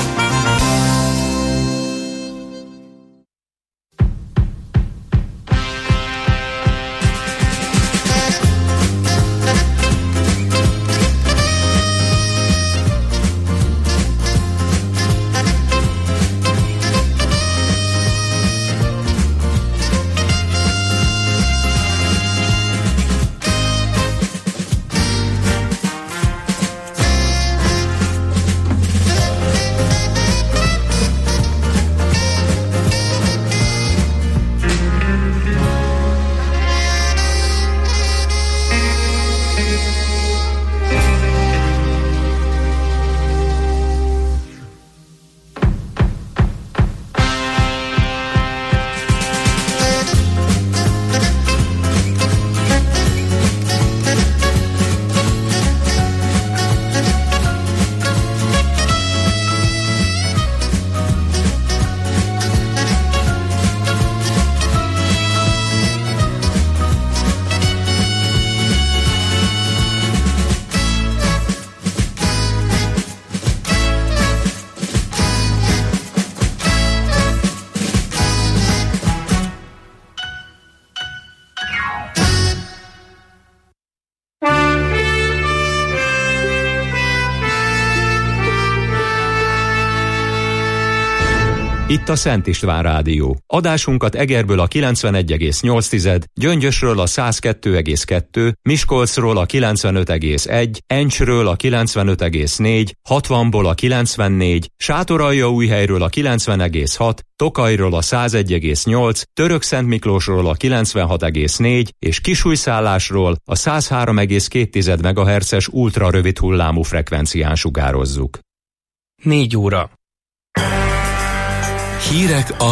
Itt a Szent István Rádió. Adásunkat Egerből a kilencvenegy egész nyolc, Gyöngyösről a száz kettő egész kettő, Miskolcról a kilencvenöt egész egy, Encsről a kilencvenöt egész négy, hatvanból a kilencvennégy, Sátoraljaújhelyről a kilencven egész hat, Tokajról a száz egy egész nyolc, Törökszentmiklósról a kilencvenhat egész négy és Kisújszállásról a száz három egész két megahertzes ultra rövid hullámú frekvencián sugározzuk. Négy óra. Hírek a